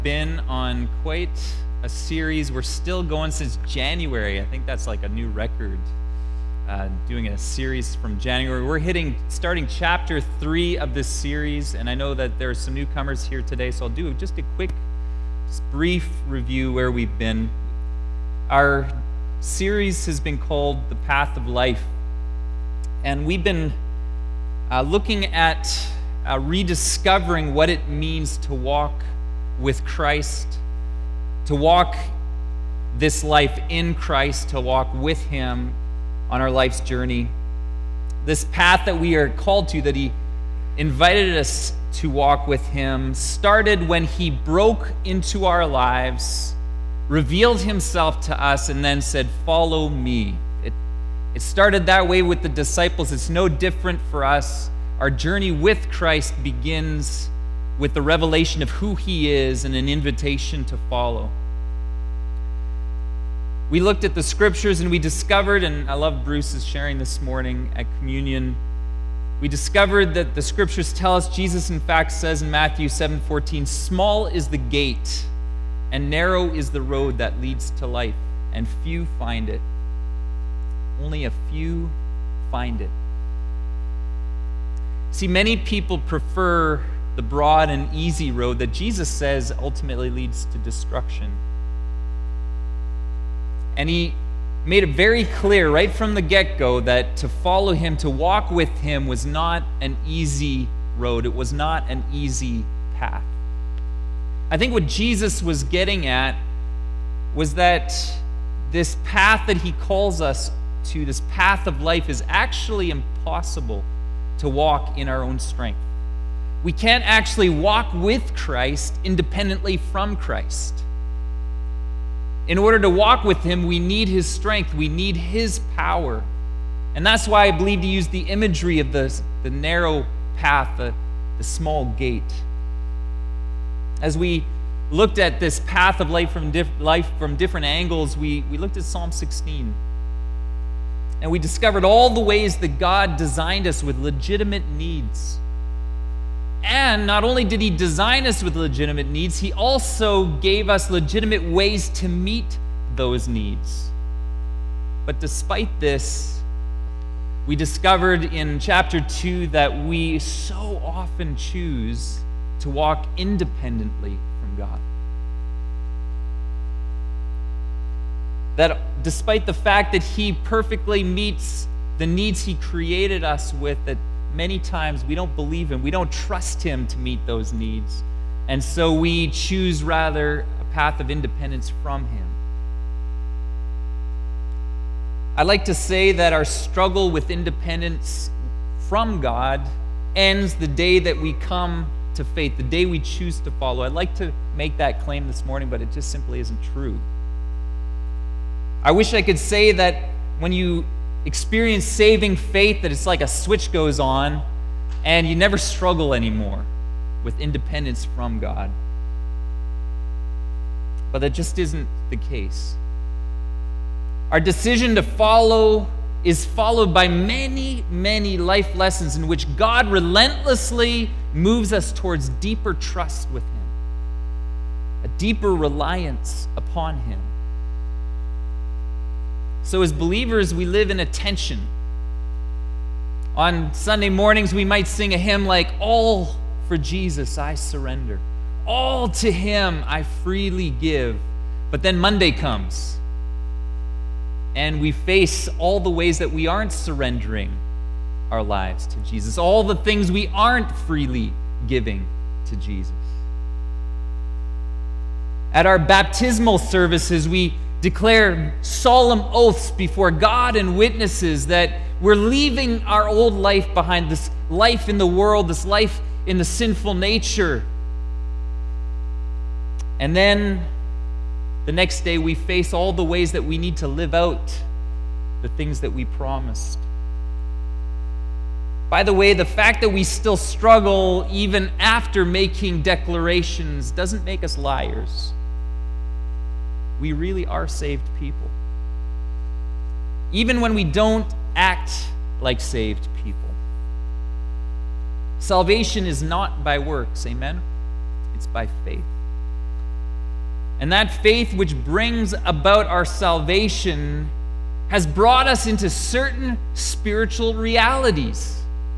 been on quite a series. We're still going since January. I think that's like a new record, doing a series from January. We're starting chapter 3 of this series, and I know that there are some newcomers here today, so I'll do just a quick, brief review where we've been. Our series has been called The Path of Life, and we've been looking at rediscovering what it means to walk with Christ, to walk this life in Christ, to walk with Him on our life's journey. This path that we are called to, that He invited us to walk with Him, started when He broke into our lives, revealed Himself to us, and then said, "Follow me." It started that way with the disciples. It's no different for us. Our journey with Christ begins with the revelation of who He is and an invitation to follow. We looked at the scriptures and we discovered, and I love Bruce's sharing this morning at communion, we discovered that the scriptures tell us, Jesus in fact says in Matthew 7:14, "Small is the gate and narrow is the road that leads to life, and few find it." Only a few find it. See, many people prefer the broad and easy road that Jesus says ultimately leads to destruction. And He made it very clear right from the get-go that to follow Him, to walk with Him, was not an easy road. It was not an easy path. I think what Jesus was getting at was that this path that He calls us to, this path of life, is actually impossible to walk in our own strength. We can't actually walk with Christ independently from Christ. In order to walk with Him, we need His strength. We need His power. And that's why I believe to use the imagery of the narrow path, the small gate. As we looked at this path of life from different angles, we looked at Psalm 16. And we discovered all the ways that God designed us with legitimate needs. And not only did He design us with legitimate needs, He also gave us legitimate ways to meet those needs. But despite this, we discovered in chapter 2 that we so often choose to walk independently from God. That despite the fact that He perfectly meets the needs He created us with, that many times we don't believe Him, we don't trust Him to meet those needs. And so we choose rather a path of independence from Him. I'd like to say that our struggle with independence from God ends the day that we come to faith, the day we choose to follow. I'd like to make that claim this morning, but it just simply isn't true. I wish I could say that when you experience saving faith, that it's like a switch goes on and you never struggle anymore with independence from God. But that just isn't the case. Our decision to follow is followed by many, many life lessons in which God relentlessly moves us towards deeper trust with Him, a deeper reliance upon Him. So as believers, we live in a tension. On Sunday mornings, we might sing a hymn like, "All for Jesus I surrender. All to Him I freely give." But then Monday comes, and we face all the ways that we aren't surrendering our lives to Jesus, all the things we aren't freely giving to Jesus. At our baptismal services, we declare solemn oaths before God and witnesses that we're leaving our old life behind, this life in the world, this life in the sinful nature. And then the next day we face all the ways that we need to live out the things that we promised. By the way, the fact that we still struggle even after making declarations doesn't make us liars. We really are saved people. Even when we don't act like saved people. Salvation is not by works, amen? It's by faith. And that faith which brings about our salvation has brought us into certain spiritual realities.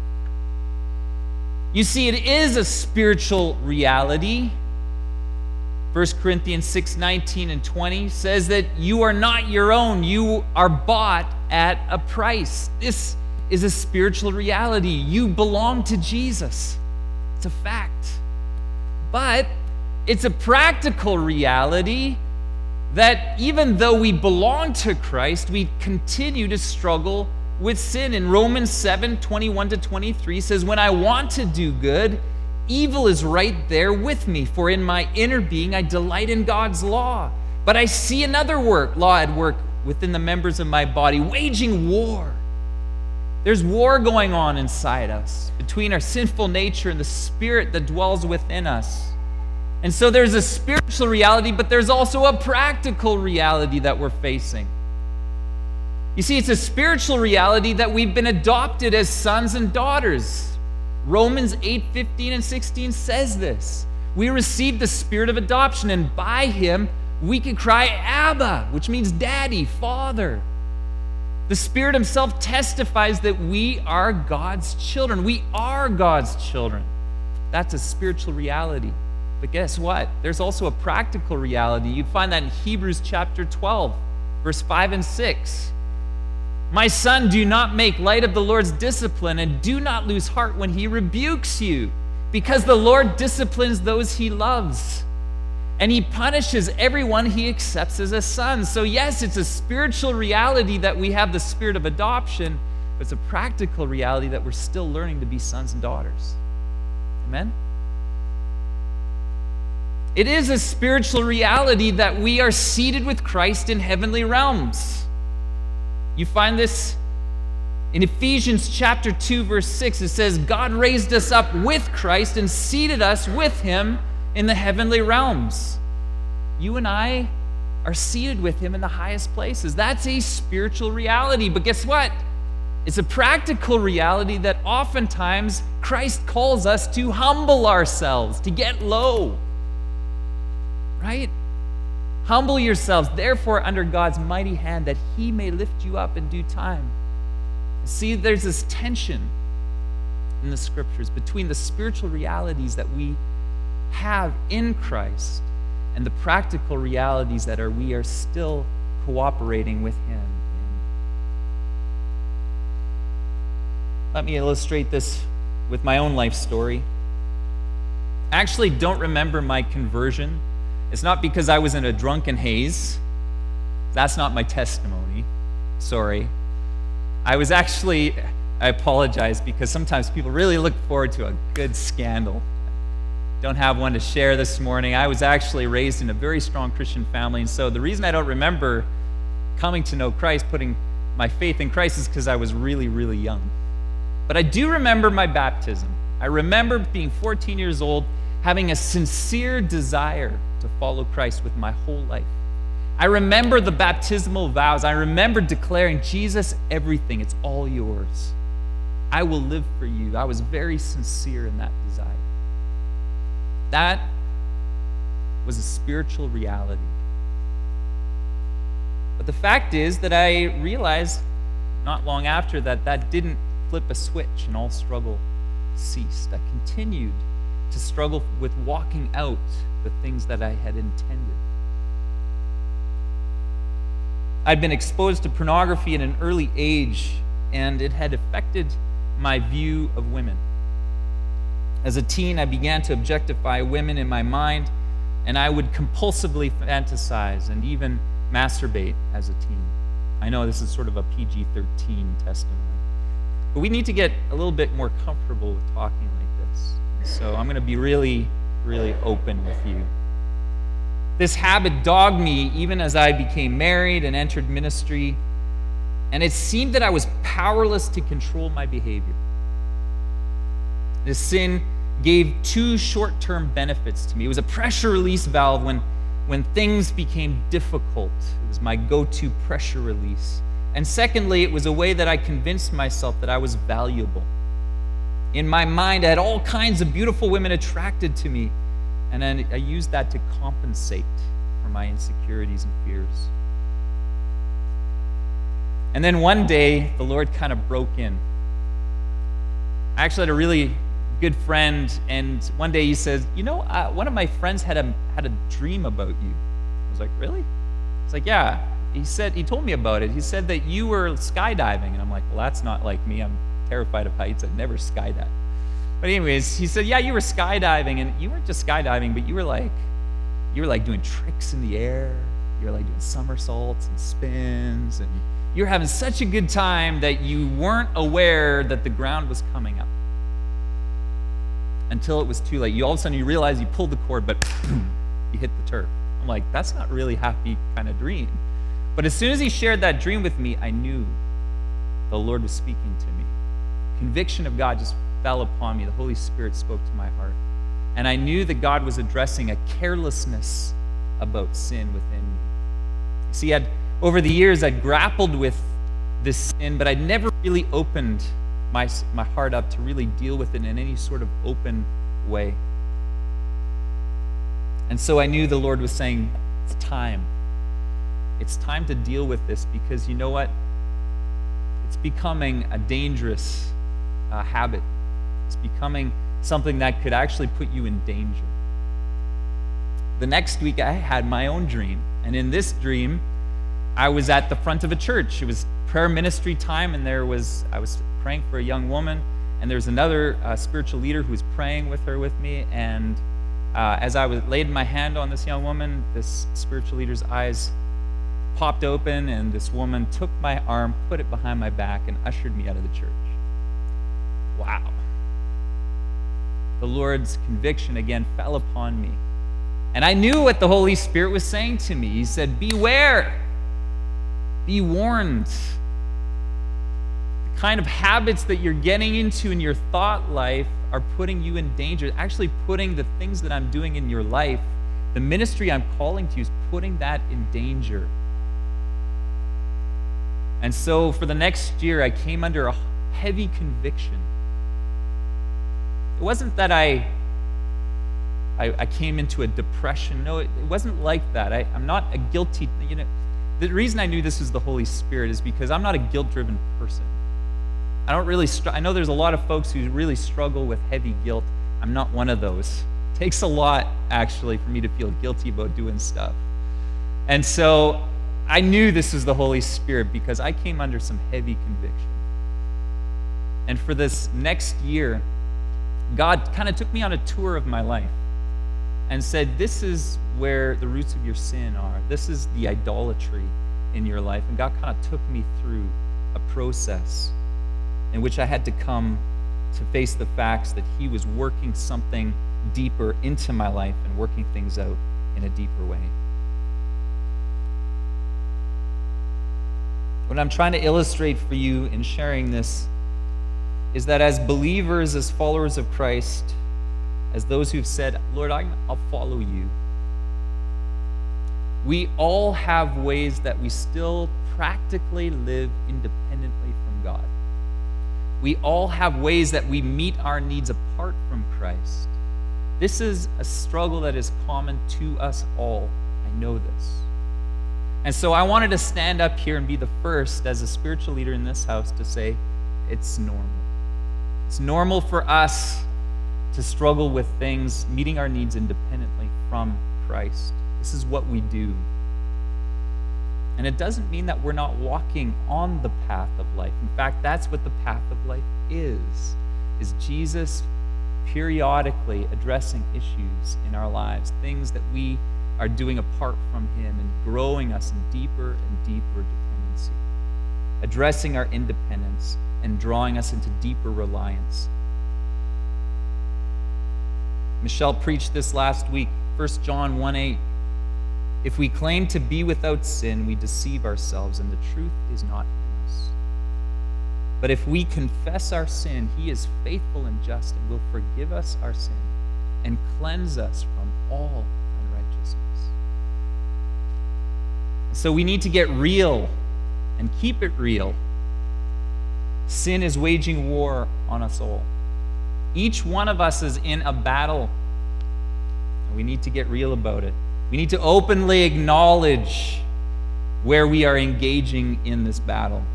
You see, it is a spiritual reality. 1 Corinthians 6:19 and 20 says that you are not your own. You are bought at a price. This is a spiritual reality. You belong to Jesus. It's a fact. But it's a practical reality that even though we belong to Christ, we continue to struggle with sin. In Romans 7:21-23 says, when I want to do good, evil is right there with me. For in my inner being, I delight in God's law. But I see another law at work within the members of my body, waging war. There's war going on inside us between our sinful nature and the spirit that dwells within us. And so there's a spiritual reality, but there's also a practical reality that we're facing. You see, it's a spiritual reality that we've been adopted as sons and daughters. Romans 8:15 and 16 says this. We received the spirit of adoption, and by him we can cry, Abba, which means daddy, father. The Spirit himself testifies that we are God's children. We are God's children. That's a spiritual reality. But guess what? There's also a practical reality. You find that in Hebrews chapter 12, verse 5 and 6. My son, do not make light of the Lord's discipline, and do not lose heart when he rebukes you, because the Lord disciplines those he loves, and he punishes everyone he accepts as a son. So yes, it's a spiritual reality that we have the spirit of adoption, but it's a practical reality that we're still learning to be sons and daughters. Amen? It is a spiritual reality that we are seated with Christ in heavenly realms. You find this in Ephesians chapter 2, verse 6. It says, God raised us up with Christ and seated us with him in the heavenly realms. You and I are seated with him in the highest places. That's a spiritual reality. But guess what? It's a practical reality that oftentimes Christ calls us to humble ourselves, to get low. Right? Humble yourselves, therefore, under God's mighty hand, that he may lift you up in due time. See, there's this tension in the scriptures between the spiritual realities that we have in Christ and the practical realities that we are still cooperating with him in. Let me illustrate this with my own life story. I actually don't remember my conversion. It's not because I was in a drunken haze. That's not my testimony. Sorry. I apologize, because sometimes people really look forward to a good scandal. Don't have one to share this morning. I was actually raised in a very strong Christian family, and so the reason I don't remember coming to know Christ, putting my faith in Christ, is because I was really, really young. But I do remember my baptism. I remember being 14 years old, having a sincere desire to follow Christ with my whole life. I remember the baptismal vows. I remember declaring, Jesus, everything, it's all yours. I will live for you. I was very sincere in that desire. That was a spiritual reality. But the fact is that I realized not long after that didn't flip a switch and all struggle ceased. I continued to struggle with walking out the things that I had intended. I'd been exposed to pornography at an early age, and it had affected my view of women. As a teen, I began to objectify women in my mind, and I would compulsively fantasize and even masturbate as a teen. I know this is sort of a PG-13 testimony, but we need to get a little bit more comfortable with talking like this. So I'm going to be really, really open with you. This habit dogged me even as I became married and entered ministry, and it seemed that I was powerless to control my behavior. This sin gave two short-term benefits to me. It was a pressure release valve when things became difficult. It was my go-to pressure release. And secondly, it was a way that I convinced myself that I was valuable. In my mind, I had all kinds of beautiful women attracted to me, and then I used that to compensate for my insecurities and fears. And then one day, the Lord kind of broke in. I actually had a really good friend, and one day he says, one of my friends had a dream about you. I was like, really? He's like, yeah. He told me about it. He said that you were skydiving, and I'm like, well, that's not like me. I'm terrified of heights. I'd never skydive. But anyways, he said, yeah, you were skydiving, and you weren't just skydiving, but you were like doing tricks in the air. You were like doing somersaults and spins, and you were having such a good time that you weren't aware that the ground was coming up until it was too late. All of a sudden you realize you pulled the cord, but boom, you hit the turf. I'm like, that's not really happy kind of dream. But as soon as he shared that dream with me, I knew the Lord was speaking to me. Conviction of God just fell upon me. The Holy Spirit spoke to my heart. And I knew that God was addressing a carelessness about sin within me. You see, over the years, I'd grappled with this sin, but I'd never really opened my heart up to really deal with it in any sort of open way. And so I knew the Lord was saying, it's time. It's time to deal with this, because you know what? It's becoming a dangerous habit. It's becoming something that could actually put you in danger. The next week, I had my own dream. And in this dream, I was at the front of a church. It was prayer ministry time, and I was praying for a young woman, and there was another spiritual leader who was praying with me. And as I laid my hand on this young woman, this spiritual leader's eyes popped open, and this woman took my arm, put it behind my back, and ushered me out of the church. Wow. The Lord's conviction again fell upon me. And I knew what the Holy Spirit was saying to me. He said, beware. Be warned. The kind of habits that you're getting into in your thought life are putting you in danger. Actually putting the things that I'm doing in your life, the ministry I'm calling to you, is putting that in danger. And so for the next year, I came under a heavy conviction. It wasn't that I came into a depression. No, it wasn't like that. I'm not a guilty, the reason I knew this was the Holy Spirit is because I'm not a guilt-driven person. I know there's a lot of folks who really struggle with heavy guilt. I'm not one of those. It takes a lot, actually, for me to feel guilty about doing stuff. And so I knew this was the Holy Spirit because I came under some heavy conviction. And for this next year, God kind of took me on a tour of my life and said, this is where the roots of your sin are. This is the idolatry in your life. And God kind of took me through a process in which I had to come to face the facts that he was working something deeper into my life and working things out in a deeper way. What I'm trying to illustrate for you in sharing this is that as believers, as followers of Christ, as those who've said, Lord, I'll follow you, we all have ways that we still practically live independently from God. We all have ways that we meet our needs apart from Christ. This is a struggle that is common to us all. I know this. And so I wanted to stand up here and be the first as a spiritual leader in this house to say, it's normal. It's normal for us to struggle with things, meeting our needs independently from Christ. This is what we do. And it doesn't mean that we're not walking on the path of life. In fact, that's what the path of life is Jesus periodically addressing issues in our lives, things that we are doing apart from him and growing us in deeper and deeper dependency, addressing our independence and drawing us into deeper reliance. Michelle preached this last week, 1 John 1:8. If we claim to be without sin, we deceive ourselves, and the truth is not in us. But if we confess our sin, he is faithful and just and will forgive us our sin and cleanse us from all unrighteousness. So we need to get real and keep it real. Sin is waging war on us all. Each one of us is in a battle, and we need to get real about it. We need to openly acknowledge where we are engaging in this battle.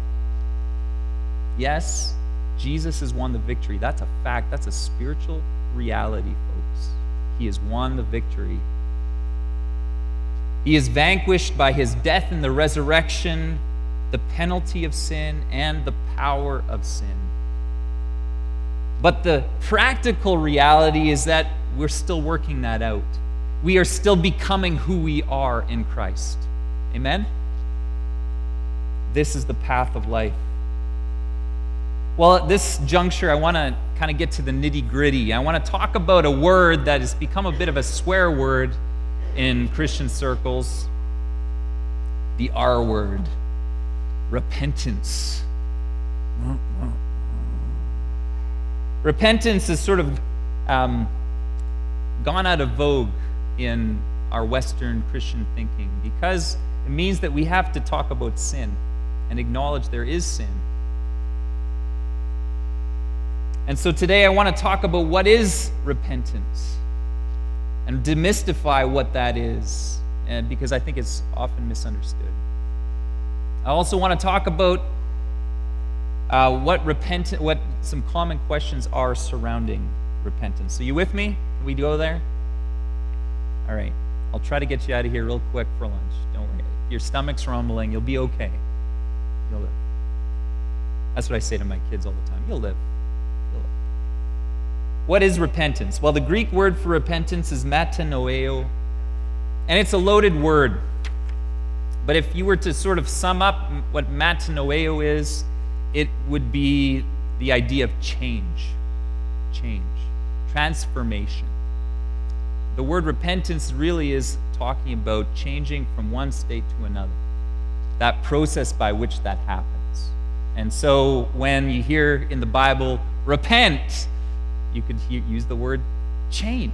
Yes, Jesus has won the victory. That's a fact. That's a spiritual reality, folks. He has won the victory. He is vanquished by his death and the resurrection, the penalty of sin, and the power of sin. But the practical reality is that we're still working that out. We are still becoming who we are in Christ. Amen? This is the path of life. Well, at this juncture, I want to kind of get to the nitty-gritty. I want to talk about a word that has become a bit of a swear word in Christian circles. The R word. Repentance. Repentance has sort of gone out of vogue in our Western Christian thinking because it means that we have to talk about sin and acknowledge there is sin. And so today I want to talk about what is repentance and demystify what that is, and because I think it's often misunderstood. I also want to talk about what some common questions are surrounding repentance. So you with me? Can we go there? All right. I'll try to get you out of here real quick for lunch. Don't worry. If your stomach's rumbling, you'll be okay. You'll live. That's what I say to my kids all the time. You'll live. You'll live. What is repentance? Well, the Greek word for repentance is metanoeo, and it's a loaded word. But if you were to sort of sum up what metanoeo is, it would be the idea of change, transformation. The word repentance really is talking about changing from one state to another, that process by which that happens. And so when you hear in the Bible, repent, you could use the word change.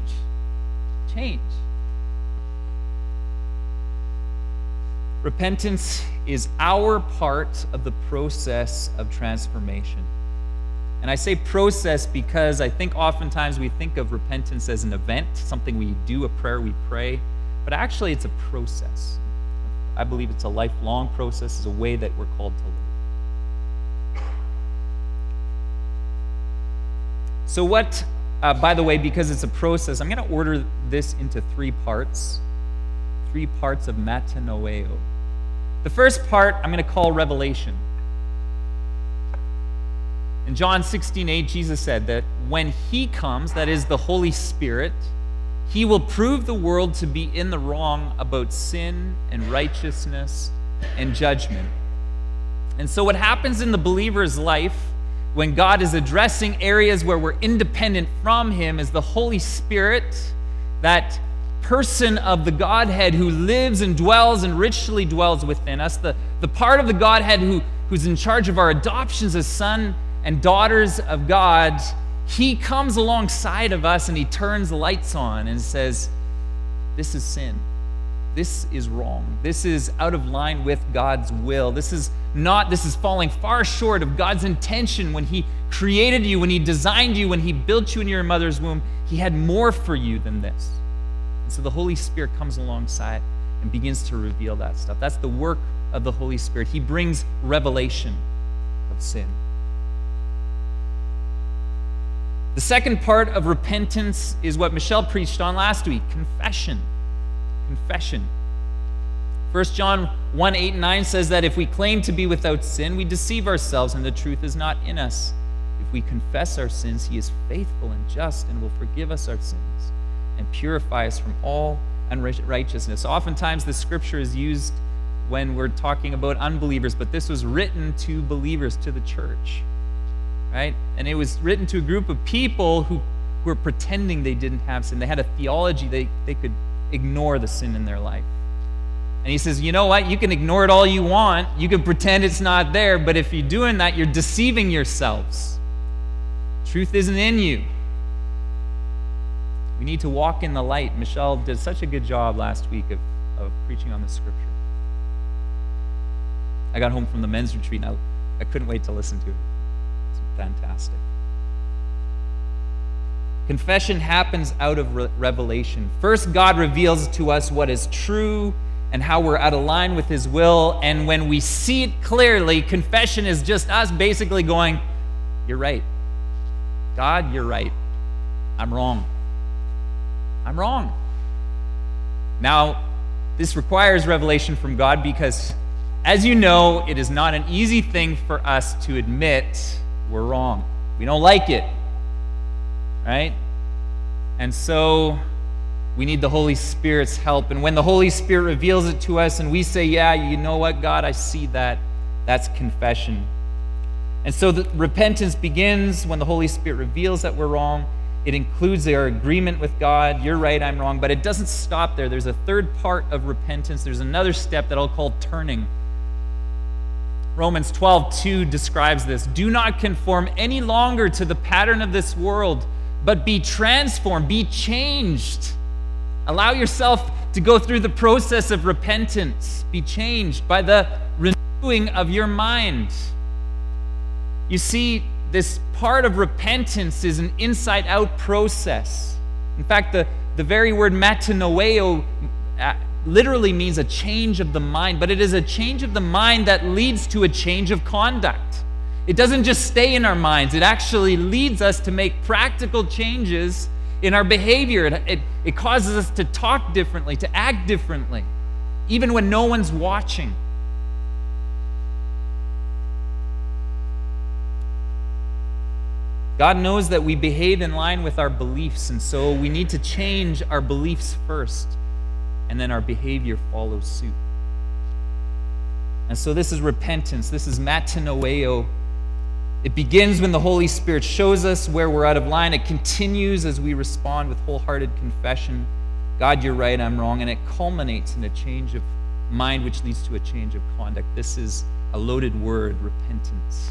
Repentance is our part of the process of transformation. And I say process because I think oftentimes we think of repentance as an event, something we do, a prayer we pray, but actually it's a process. I believe it's a lifelong process, it's a way that we're called to live. So by the way, because it's a process, I'm going to order this into three parts of metanoeo. The first part I'm going to call revelation. In John 16:8, Jesus said that when he comes, that is the Holy Spirit, he will prove the world to be in the wrong about sin and righteousness and judgment. And so what happens in the believer's life when God is addressing areas where we're independent from him is the Holy Spirit, that person of the Godhead who lives and dwells and richly dwells within us, the part of the Godhead who's in charge of our adoptions as son and daughters of God, he comes alongside of us and he turns the lights on and says, this is sin. This is wrong. This is out of line with God's will. This is falling far short of God's intention when he created you, when he designed you, when he built you in your mother's womb. He had more for you than this. And so the Holy Spirit comes alongside and begins to reveal that stuff. That's the work of the Holy Spirit. He brings revelation of sin. The second part of repentance is what Michelle preached on last week, confession. 1 John 1:8-9 says that if we claim to be without sin, we deceive ourselves and the truth is not in us. If we confess our sins, he is faithful and just and will forgive us our sins and purify us from all unrighteousness. Oftentimes the scripture is used when we're talking about unbelievers, but this was written to believers, to the church. Right? And it was written to a group of people who were pretending they didn't have sin. They had a theology they could ignore the sin in their life. And he says, you know what? You can ignore it all you want. You can pretend it's not there, but if you're doing that, you're deceiving yourselves. Truth isn't in you. We need to walk in the light. Michelle did such a good job last week of preaching on the scripture. I got home from the men's retreat and I couldn't wait to listen to it. Fantastic. Confession happens out of revelation. First, God reveals to us what is true and how we're out of line with his will. And when we see it clearly, confession is just us basically going, you're right. God, you're right. I'm wrong. I'm wrong. Now, this requires revelation from God because, as you know, it is not an easy thing for us to admit we're wrong. We don't like it, right? And so we need the Holy Spirit's help. And when the Holy Spirit reveals it to us and we say, yeah, you know what, God, I see that, that's confession. And so the repentance begins when the Holy Spirit reveals that we're wrong. It includes our agreement with God. You're right, I'm wrong. But it doesn't stop there. There's a third part of repentance. There's another step that I'll call turning. Romans 12:2 describes this. Do not conform any longer to the pattern of this world, but be transformed, be changed. Allow yourself to go through the process of repentance. Be changed by the renewing of your mind. You see, this part of repentance is an inside-out process. In fact, the very word metanoeo literally means a change of the mind, but it is a change of the mind that leads to a change of conduct. It doesn't just stay in our minds. It actually leads us to make practical changes in our behavior. It causes us to talk differently, to act differently, even when no one's watching. God knows that we behave in line with our beliefs, and so we need to change our beliefs first, and then our behavior follows suit. And so this is repentance. This is metanoeo. It begins when the Holy Spirit shows us where we're out of line. It continues as we respond with wholehearted confession. God, you're right, I'm wrong. And it culminates in a change of mind, which leads to a change of conduct. This is a loaded word, repentance.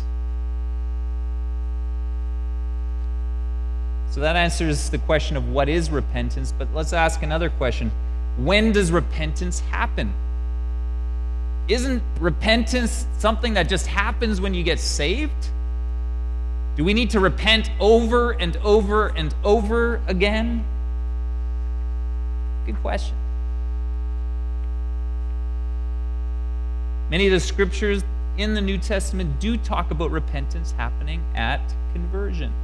So that answers the question of what is repentance, but let's ask another question. When does repentance happen? Isn't repentance something that just happens when you get saved? Do we need to repent over and over and over again? Good question. Many of the scriptures in the New Testament do talk about repentance happening at conversion.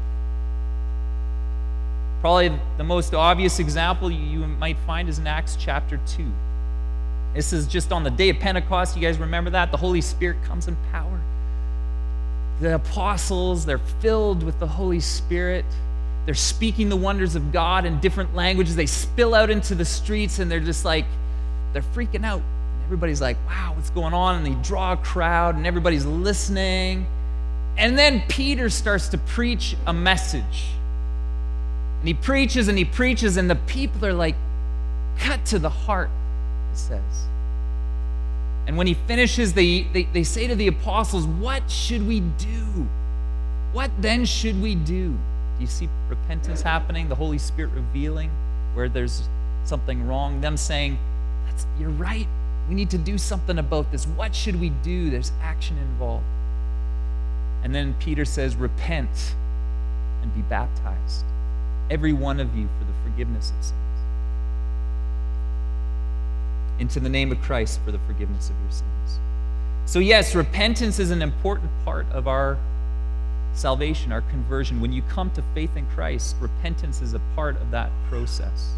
Probably the most obvious example you might find is in Acts chapter 2. This is just on the day of Pentecost. You guys remember that? The Holy Spirit comes in power. The apostles, they're filled with the Holy Spirit. They're speaking the wonders of God in different languages. They spill out into the streets, and they're just like, they're freaking out. And everybody's like, wow, what's going on? And they draw a crowd, and everybody's listening. And then Peter starts to preach a message. And he preaches, and the people are like cut to the heart, it says. And when he finishes, they say to the apostles, what should we do? What then should we do? Do you see repentance happening? The Holy Spirit revealing where there's something wrong. Them saying, you're right. We need to do something about this. What should we do? There's action involved. And then Peter says, repent and be baptized, every one of you, for the forgiveness of sins, into the name of Christ for the forgiveness of your sins. So yes, repentance is an important part of our salvation, our conversion. When you come to faith in Christ, repentance is a part of that process.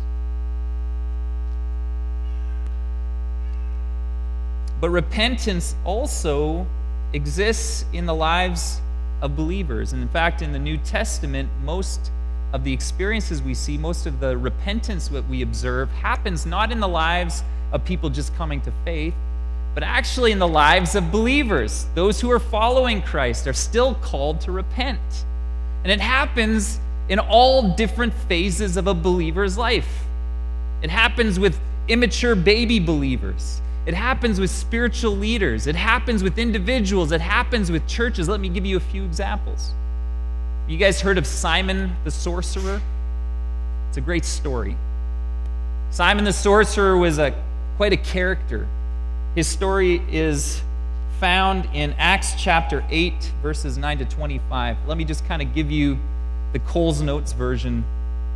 But repentance also exists in the lives of believers. And in fact, in the New Testament, most of the experiences we see, most of the repentance that we observe happens not in the lives of people just coming to faith, but actually in the lives of believers. Those who are following Christ are still called to repent. And it happens in all different phases of a believer's life. It happens with immature baby believers. It happens with spiritual leaders. It happens with individuals. It happens with churches. Let me give you a few examples. You guys heard of Simon the sorcerer? It's a great story. Simon the sorcerer was quite a character. His story is found in Acts chapter 8, verses 9 to 25. Let me just kind of give you the Coles Notes version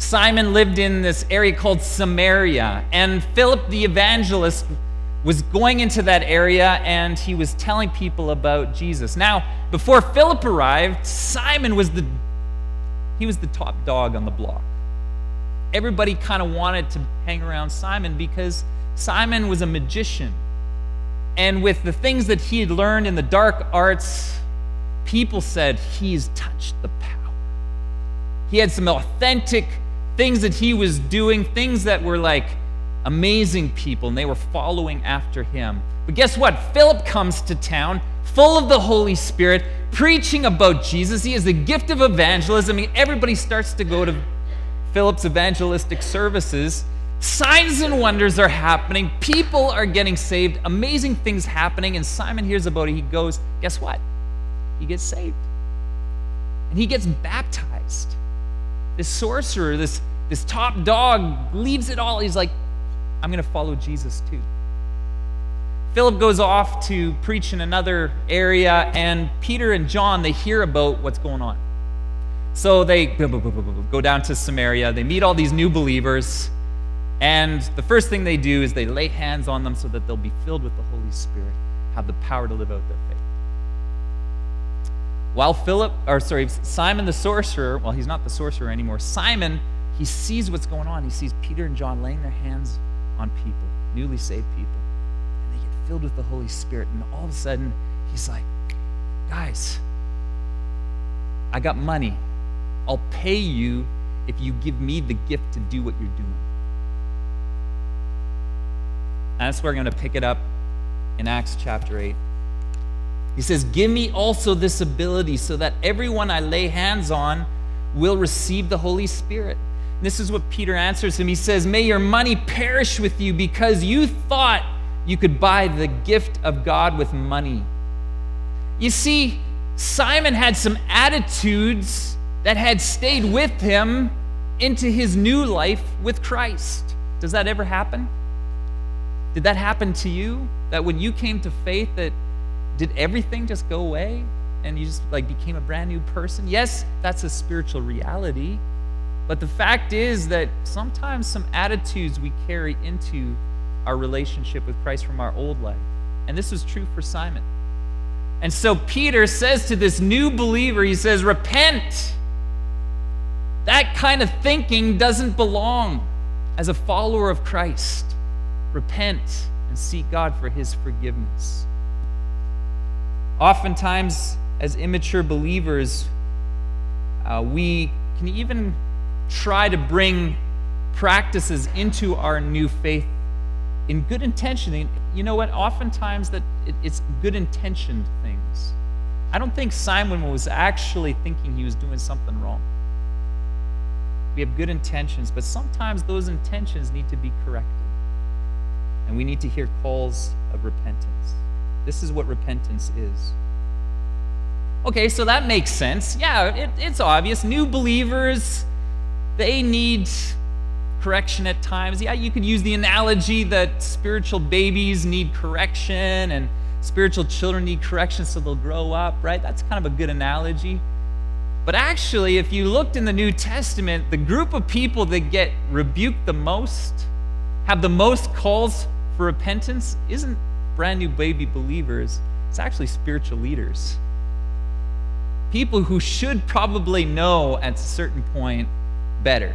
Simon lived in this area called Samaria, and Philip the evangelist was going into that area, and he was telling people about Jesus. Now, before Philip arrived, Simon was the top dog on the block. Everybody kind of wanted to hang around Simon because Simon was a magician. And with the things that he had learned in the dark arts, people said he's touched the power. He had some authentic things that he was doing, things that were like amazing people, and they were following after him. But guess what? Philip comes to town full of the Holy Spirit, preaching about Jesus. He has the gift of evangelism. Everybody starts to go to Philip's evangelistic services. Signs and wonders are happening. People are getting saved. Amazing things happening. And Simon hears about it. He goes, guess what? He gets saved. And he gets baptized. This sorcerer, this top dog, leaves it all. He's like, I'm going to follow Jesus too. Philip goes off to preach in another area, and Peter and John, they hear about what's going on. So they go down to Samaria. They meet all these new believers, and the first thing they do is they lay hands on them so that they'll be filled with the Holy Spirit, have the power to live out their faith. While Simon the sorcerer, well, he's not the sorcerer anymore. Simon, he sees what's going on. He sees Peter and John laying their hands on people, newly saved people, and they get filled with the Holy Spirit. And all of a sudden, he's like, guys, I got money. I'll pay you if you give me the gift to do what you're doing. And that's where we're going to pick it up in Acts chapter 8. He says, give me also this ability so that everyone I lay hands on will receive the Holy Spirit. And this is what Peter answers him. He says, may your money perish with you because you thought you could buy the gift of God with money. You see, Simon had some attitudes that had stayed with him into his new life with Christ. Does that ever happen? Did that happen to you? That when you came to faith, that did everything just go away and you just became a brand new person? Yes, that's a spiritual reality. But the fact is that sometimes some attitudes we carry into our relationship with Christ from our old life. And this is true for Simon. And so Peter says to this new believer, he says, repent. That kind of thinking doesn't belong as a follower of Christ. Repent and seek God for his forgiveness. Oftentimes, as immature believers, we can even try to bring practices into our new faith in good intention. And you know what? Oftentimes it's good intentioned things. I don't think Simon was actually thinking he was doing something wrong. We have good intentions, but sometimes those intentions need to be corrected. And we need to hear calls of repentance. This is what repentance is. Okay, so that makes sense. Yeah, it's obvious. New believers, they need correction at times. Yeah, you could use the analogy that spiritual babies need correction and spiritual children need correction so they'll grow up, right? That's kind of a good analogy. But actually, if you looked in the New Testament, the group of people that get rebuked the most, have the most calls for repentance, isn't brand new baby believers. It's actually spiritual leaders. People who should probably know at a certain point better.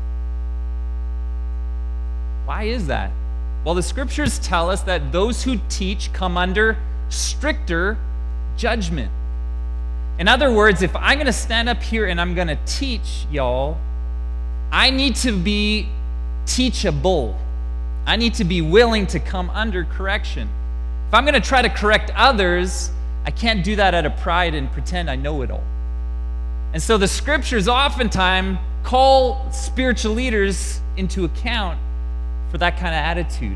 Why is that? Well, the scriptures tell us that those who teach come under stricter judgment. In other words, if I'm going to stand up here and I'm going to teach y'all, I need to be teachable. I need to be willing to come under correction. If I'm going to try to correct others, I can't do that out of pride and pretend I know it all. And so the scriptures oftentimes call spiritual leaders into account for that kind of attitude.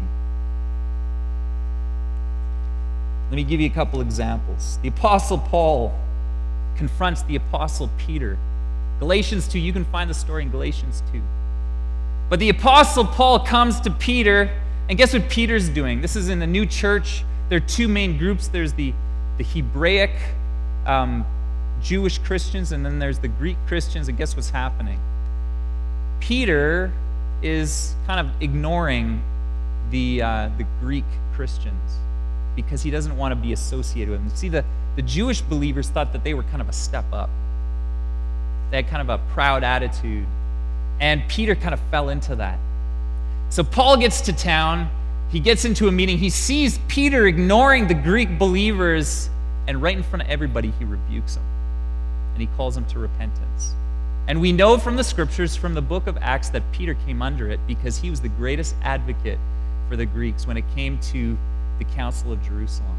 Let me give you a couple examples. The Apostle Paul confronts the Apostle Peter. Galatians 2, you can find the story in Galatians 2. But the Apostle Paul comes to Peter, and guess what Peter's doing? This is in the new church. There are two main groups. There's the Hebraic Jewish Christians, and then there's the Greek Christians, and guess what's happening? Peter is kind of ignoring the Greek Christians because he doesn't want to be associated with them. See, the Jewish believers thought that they were kind of a step up. They had kind of a proud attitude. And Peter kind of fell into that. So Paul gets to town. He gets into a meeting. He sees Peter ignoring the Greek believers. And right in front of everybody, he rebukes him. And he calls him to repentance. And we know from the scriptures, from the book of Acts, that Peter came under it because he was the greatest advocate for the Greeks when it came to the Council of Jerusalem.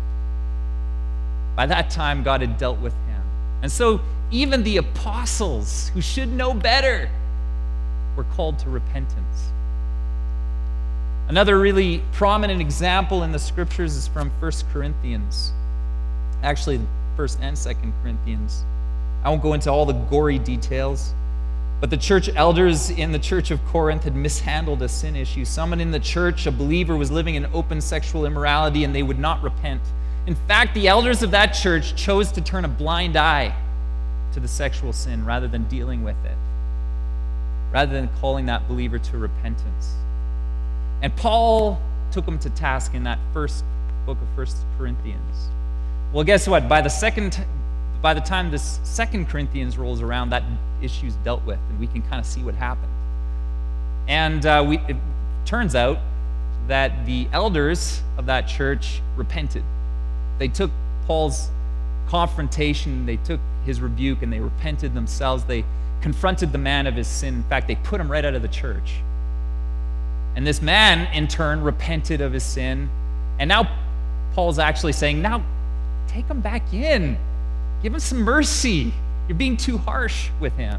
By that time, God had dealt with him. And so even the apostles, who should know better, were called to repentance. Another really prominent example in the scriptures is from 1 Corinthians. Actually, 1 and 2 Corinthians. I won't go into all the gory details, but the church elders in the church of Corinth had mishandled a sin issue. Someone in the church, a believer, was living in open sexual immorality, and they would not repent. In fact, the elders of that church chose to turn a blind eye to the sexual sin rather than dealing with it, rather than calling that believer to repentance. And Paul took them to task in that first book of 1 Corinthians. Well, guess what? By the time this 2 Corinthians rolls around, that issue's dealt with, and we can kind of see what happened. And it turns out that the elders of that church repented. They took Paul's confrontation, they took his rebuke, and they repented themselves. They confronted the man of his sin. In fact, they put him right out of the church. And this man, in turn, repented of his sin. And now Paul's actually saying, now take him back in. Give him some mercy. You're being too harsh with him.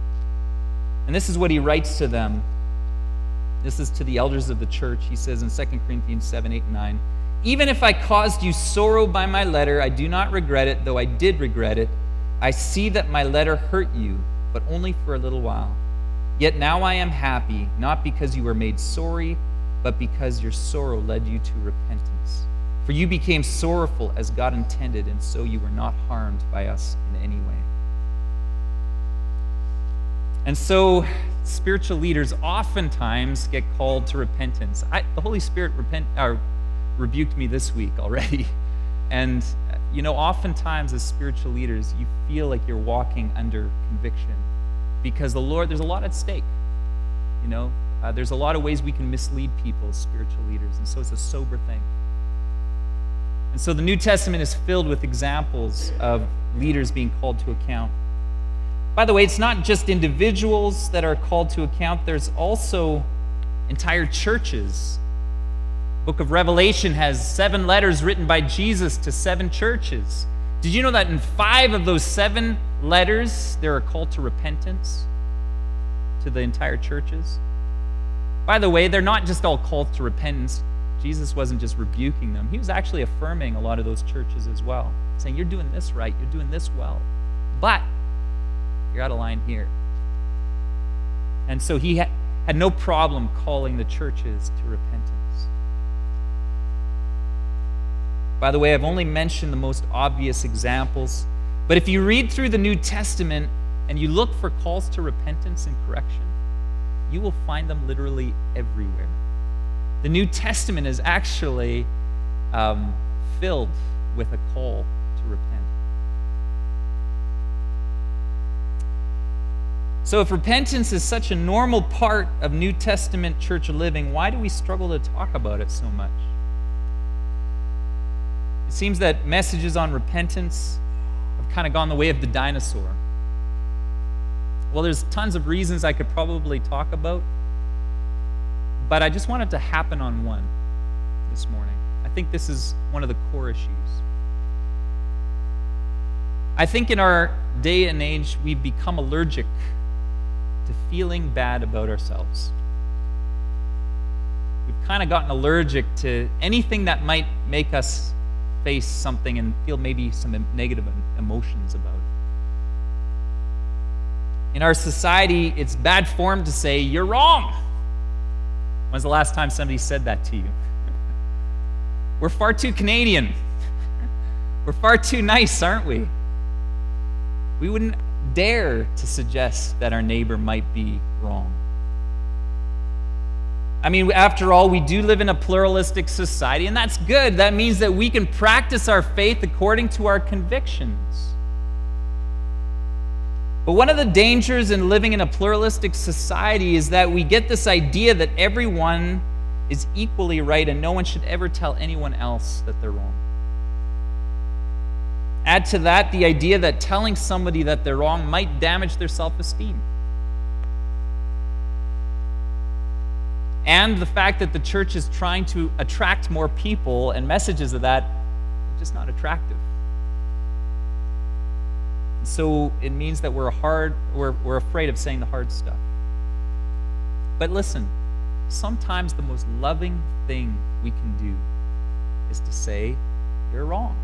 And this is what he writes to them. This is to the elders of the church. He says in 2 Corinthians 7, 8, and 9, even if I caused you sorrow by my letter, I do not regret it, though I did regret it. I see that my letter hurt you, but only for a little while. Yet now I am happy, not because you were made sorry, but because your sorrow led you to repentance. For you became sorrowful as God intended, and so you were not harmed by us in any way. And so spiritual leaders oftentimes get called to repentance. The Holy Spirit rebuked me this week already. And, oftentimes as spiritual leaders, you feel like you're walking under conviction because there's a lot at stake. There's a lot of ways we can mislead people as spiritual leaders, and so it's a sober thing. And so the New Testament is filled with examples of leaders being called to account. By the way, it's not just individuals that are called to account. There's also entire churches. The book of Revelation has 7 letters written by Jesus to 7 churches. Did you know that in 5 of those 7 letters, there are called to repentance to the entire churches? By the way, they're not just all called to repentance. Jesus wasn't just rebuking them. He was actually affirming a lot of those churches as well, saying, you're doing this right, you're doing this well, but you're out of line here. And so he had no problem calling the churches to repentance. By the way, I've only mentioned the most obvious examples, but if you read through the New Testament and you look for calls to repentance and correction, you will find them literally everywhere. The New Testament is actually filled with a call to repent. So if repentance is such a normal part of New Testament church living, why do we struggle to talk about it so much? It seems that messages on repentance have kind of gone the way of the dinosaur. Well, there's tons of reasons I could probably talk about, but I just wanted to happen on one this morning. I think this is one of the core issues. I think in our day and age, we've become allergic to feeling bad about ourselves. We've kind of gotten allergic to anything that might make us face something and feel maybe some negative emotions about it. In our society, it's bad form to say, you're wrong. When's the last time somebody said that to you? We're far too Canadian. We're far too nice, aren't we? We wouldn't dare to suggest that our neighbor might be wrong. I mean, after all, we do live in a pluralistic society, and that's good. That means that we can practice our faith according to our convictions. But one of the dangers in living in a pluralistic society is that we get this idea that everyone is equally right and no one should ever tell anyone else that they're wrong. Add to that the idea that telling somebody that they're wrong might damage their self-esteem. And the fact that the church is trying to attract more people, and messages of that are just not attractive. And so it means that we're afraid of saying the hard stuff. But listen, sometimes the most loving thing we can do is to say, you're wrong.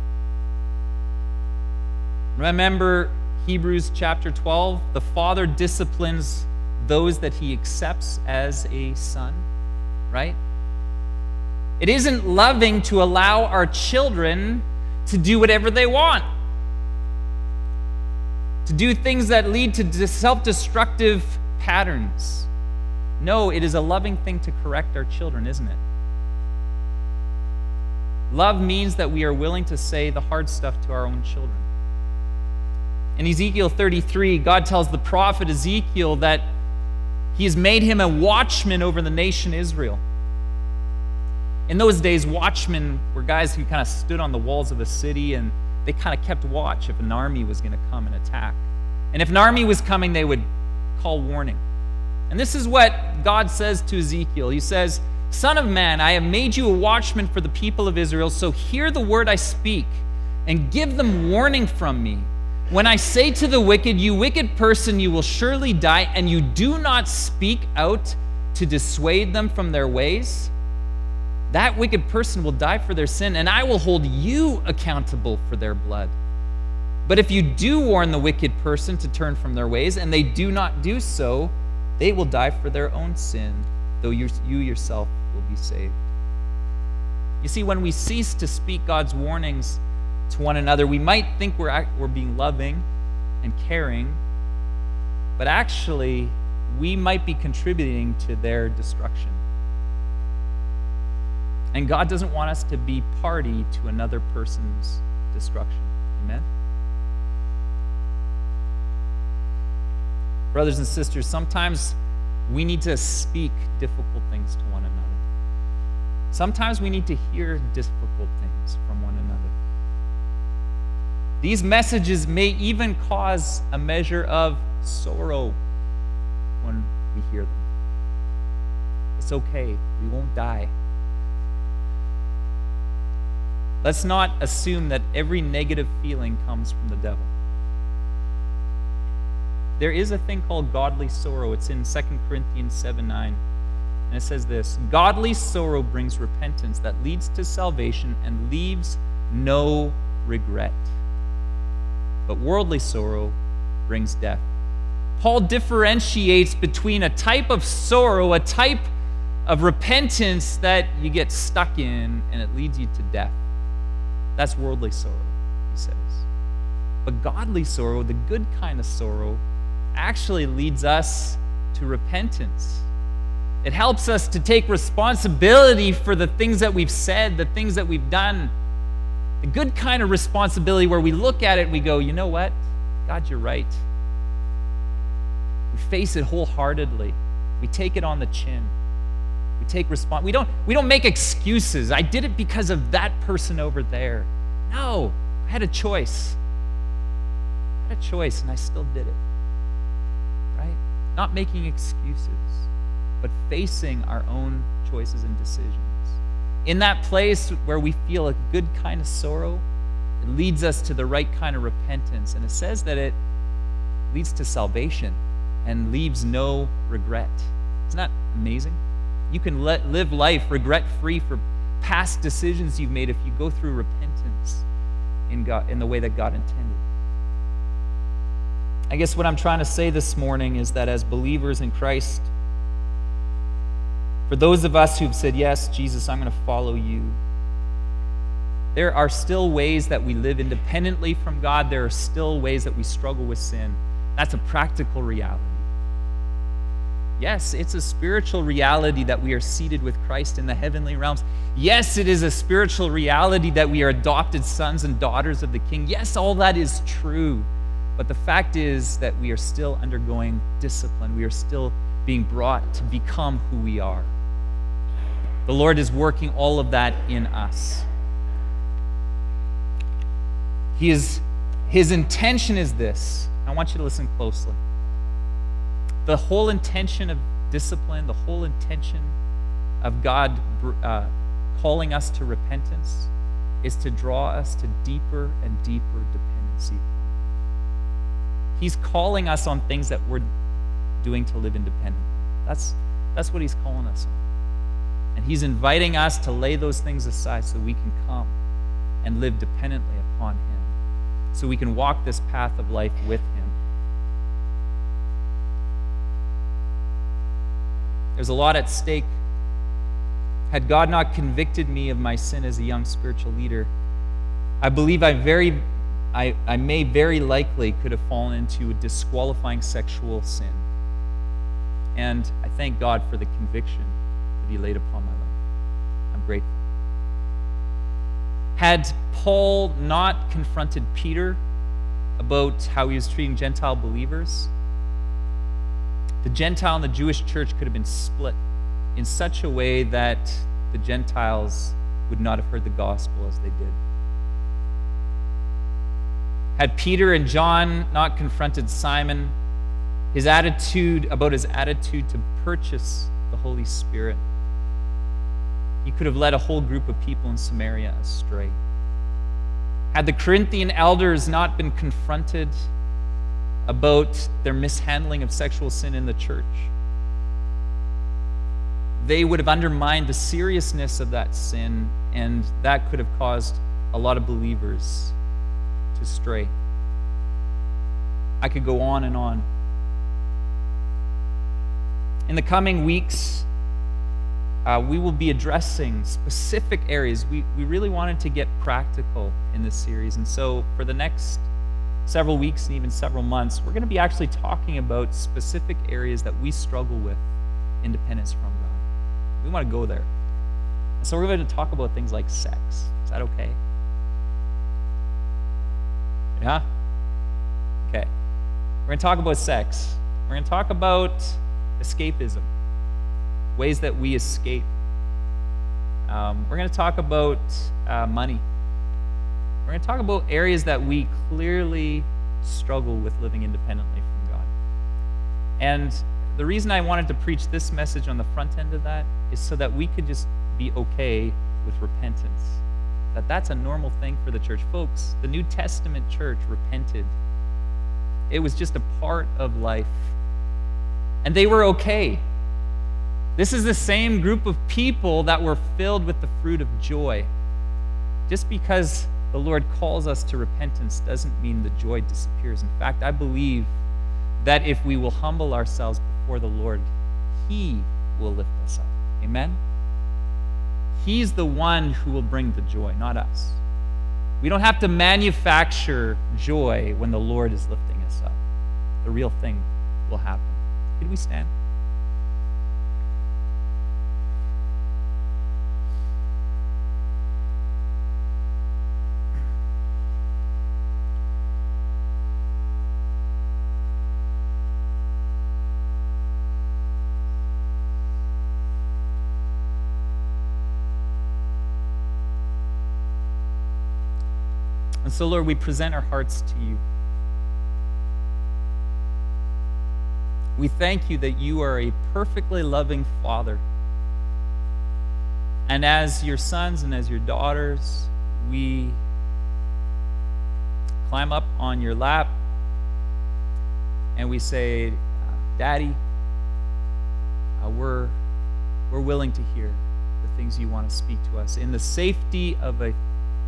Remember Hebrews chapter 12? The Father disciplines those that he accepts as a son, right? It isn't loving to allow our children to do whatever they want, to do things that lead to self-destructive patterns. No, it is a loving thing to correct our children, isn't it? Love means that we are willing to say the hard stuff to our own children. In Ezekiel 33, God tells the prophet Ezekiel that he has made him a watchman over the nation Israel. In those days, watchmen were guys who kind of stood on the walls of a city, and they kind of kept watch if an army was going to come and attack. And if an army was coming, they would call warning. And this is what God says to Ezekiel. He says, "Son of man, I have made you a watchman for the people of Israel, so hear the word I speak and give them warning from me. When I say to the wicked, you wicked person, you will surely die, and you do not speak out to dissuade them from their ways, that wicked person will die for their sin, and I will hold you accountable for their blood. But if you do warn the wicked person to turn from their ways, and they do not do so, they will die for their own sin, though you yourself will be saved." You see, when we cease to speak God's warnings to one another, we might think we're being loving and caring, but actually, we might be contributing to their destruction. And God doesn't want us to be party to another person's destruction. Amen? Brothers and sisters, sometimes we need to speak difficult things to one another. Sometimes we need to hear difficult things from one another. These messages may even cause a measure of sorrow when we hear them. It's okay. We won't die. Let's not assume that every negative feeling comes from the devil. There is a thing called godly sorrow. It's in 2 Corinthians 7:9. And it says this: "Godly sorrow brings repentance that leads to salvation and leaves no regret. But worldly sorrow brings death." Paul differentiates between a type of sorrow, a type of repentance that you get stuck in and it leads you to death. That's worldly sorrow, he says. But godly sorrow, the good kind of sorrow, actually leads us to repentance. It helps us to take responsibility for the things that we've said, the things that we've done. The good kind of responsibility where we look at it and we go, you know what? God, you're right. We face it wholeheartedly. We take it on the chin. We take response. We don't make excuses. I did it because of that person over there. No, I had a choice. I had a choice and I still did it. Right? Not making excuses, but facing our own choices and decisions. In that place where we feel a good kind of sorrow, it leads us to the right kind of repentance. And it says that it leads to salvation and leaves no regret. Isn't that amazing? You can live life regret-free for past decisions you've made if you go through repentance in God, in the way that God intended. I guess what I'm trying to say this morning is that as believers in Christ, for those of us who've said, yes, Jesus, I'm going to follow you, there are still ways that we live independently from God. There are still ways that we struggle with sin. That's a practical reality. Yes, it's a spiritual reality that we are seated with Christ in the heavenly realms. Yes, it is a spiritual reality that we are adopted sons and daughters of the King. Yes, all that is true. But the fact is that we are still undergoing discipline. We are still being brought to become who we are. The Lord is working all of that in us. His intention is this. I want you to listen closely. The whole intention of discipline, the whole intention of God calling us to repentance is to draw us to deeper and deeper dependency upon Him. He's calling us on things that we're doing to live independently. That's what He's calling us on. And He's inviting us to lay those things aside so we can come and live dependently upon Him, so we can walk this path of life with Him. There's a lot at stake. Had God not convicted me of my sin as a young spiritual leader, I believe I may very likely could have fallen into a disqualifying sexual sin. And I thank God for the conviction that He laid upon my life. I'm grateful. Had Paul not confronted Peter about how he was treating Gentile believers, the Gentile and the Jewish church could have been split in such a way that the Gentiles would not have heard the gospel as they did. Had Peter and John not confronted Simon, his attitude to purchase the Holy Spirit, he could have led a whole group of people in Samaria astray. Had the Corinthian elders not been confronted about their mishandling of sexual sin in the church, they would have undermined the seriousness of that sin, and that could have caused a lot of believers to stray. I could go on and on. In the coming weeks, we will be addressing specific areas. We really wanted to get practical in this series, and so for the next several weeks and even several months, we're going to be actually talking about specific areas that we struggle with independence from God. We want to go there. And so we're going to talk about things like sex. Is that okay? Yeah? Okay. We're going to talk about sex. We're going to talk about escapism, ways that we escape. We're going to talk about money. We're going to talk about areas that we clearly struggle with living independently from God. And the reason I wanted to preach this message on the front end of that is so that we could just be okay with repentance. That's a normal thing for the church. Folks, the New Testament church repented. It was just a part of life. And they were okay. This is the same group of people that were filled with the fruit of joy. Just because the Lord calls us to repentance doesn't mean the joy disappears. In fact, I believe that if we will humble ourselves before the Lord, He will lift us up. Amen? He's the one who will bring the joy, not us. We don't have to manufacture joy when the Lord is lifting us up. The real thing will happen. Could we stand? And so, Lord, we present our hearts to You. We thank You that You are a perfectly loving Father. And as Your sons and as Your daughters, we climb up on Your lap and we say, Daddy, we're willing to hear the things You want to speak to us. In the safety of a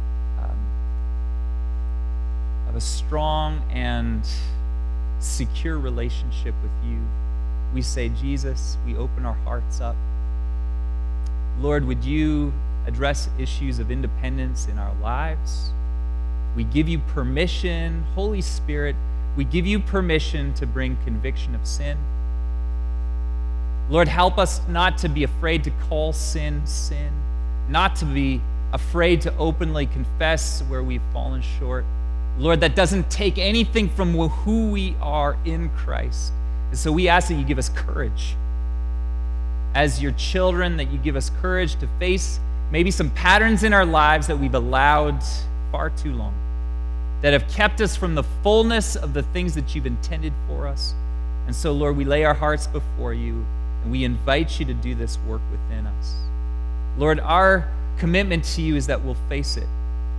strong and secure relationship with You, we say, Jesus, we open our hearts up. Lord, would You address issues of independence in our lives? We give You permission. Holy Spirit, we give You permission to bring conviction of sin. Lord, help us not to be afraid to call sin, sin, not to be afraid to openly confess where we've fallen short. Lord, that doesn't take anything from who we are in Christ. And so we ask that you give us courage. As your children, that you give us courage to face maybe some patterns in our lives that we've allowed far too long, that have kept us from the fullness of the things that you've intended for us. And so, Lord, we lay our hearts before you, and we invite you to do this work within us. Lord, our commitment to you is that we'll face it.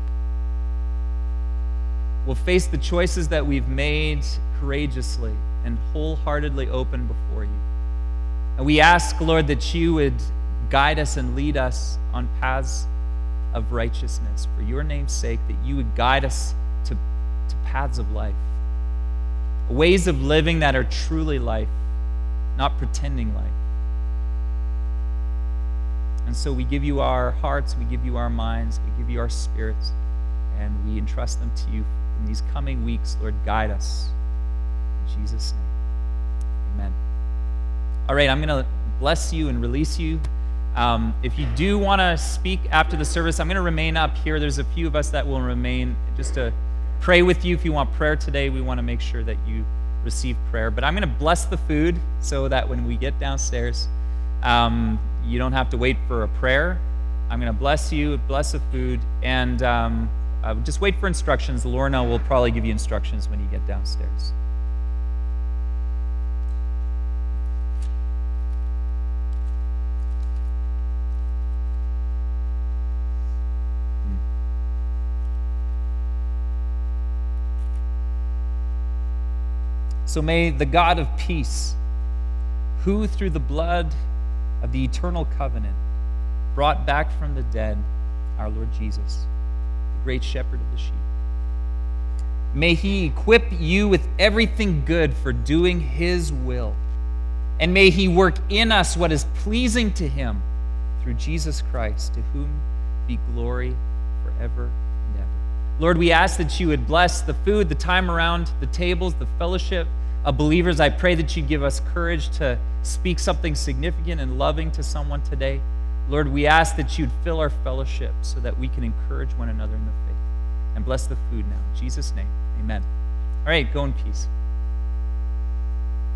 We'll face the choices that we've made courageously and wholeheartedly open before you. And we ask, Lord, that you would guide us and lead us on paths of righteousness for your name's sake, that you would guide us to paths of life, ways of living that are truly life, not pretending life. And so we give you our hearts, we give you our minds, we give you our spirits, and we entrust them to you in these coming weeks. Lord, guide us. In Jesus' name, amen. All right, I'm going to bless you and release you. If you do want to speak after the service, I'm going to remain up here. There's a few of us that will remain just to pray with you. If you want prayer today, we want to make sure that you receive prayer. But I'm going to bless the food so that when we get downstairs, you don't have to wait for a prayer. I'm going to bless you, bless the food, and just wait for instructions. Lorna will probably give you instructions when you get downstairs. So may the God of peace, who through the blood of the eternal covenant brought back from the dead our Lord Jesus, the great shepherd of the sheep, may he equip you with everything good for doing his will, and may he work in us what is pleasing to him through Jesus Christ, to whom be glory forever and ever. Lord, we ask that you would bless the food, the time around the tables, the fellowship of believers. I pray that you give us courage to speak something significant and loving to someone today. Lord, we ask that you'd fill our fellowship so that we can encourage one another in the faith. And bless the food now. In Jesus' name, amen. All right, go in peace.